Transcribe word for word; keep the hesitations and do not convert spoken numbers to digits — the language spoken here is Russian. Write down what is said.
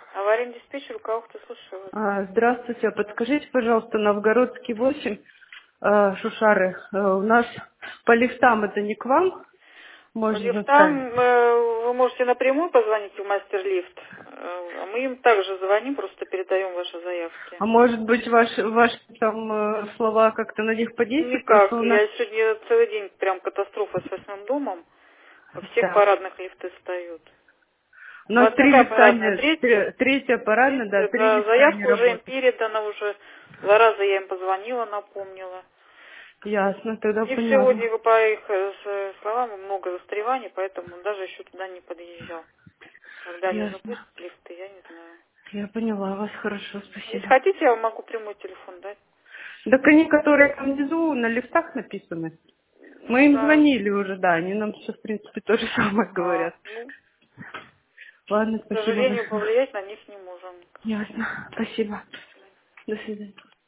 Аварийный диспетчер, у кого кто слушаю вас. А, Здравствуйте, а подскажите, пожалуйста, Новгородский восемь, э, Шушары, э, у нас по лифтам это не к вам По можно лифтам заставить? э, вы можете напрямую позвонить в мастер-лифт, э, а мы им также звоним, просто передаем ваши заявки. А может быть, ваши, ваши там э, слова как-то на них подействуют? Просто Никак. у нас... Я сегодня целый день прям катастрофа с восьмым домом. Во всех Так. парадных лифты встают. У У нас вас три какая лифта, парадная? не- Третья? тре- третья парадная, да, Третья? три Да, лифта не заявка уже им работают. передана, уже два раза я им позвонила, напомнила. Ясно, тогда У них понятно. сегодня, по их э, с- словам, много застреваний, поэтому он даже еще туда не подъезжал. Когда они Ясно. запустят лифты, я не знаю. Я поняла вас, хорошо, Если спасибо. хотите, я вам могу прямой телефон дать. Так они, которые там внизу на лифтах написаны. Мы Ну им да. звонили уже, да, они нам все, в принципе, то же самое А, говорят. ну, Ладно, к спасибо сожалению, большое. повлиять на них не можем никак. Ясно. Спасибо. До свидания. До свидания.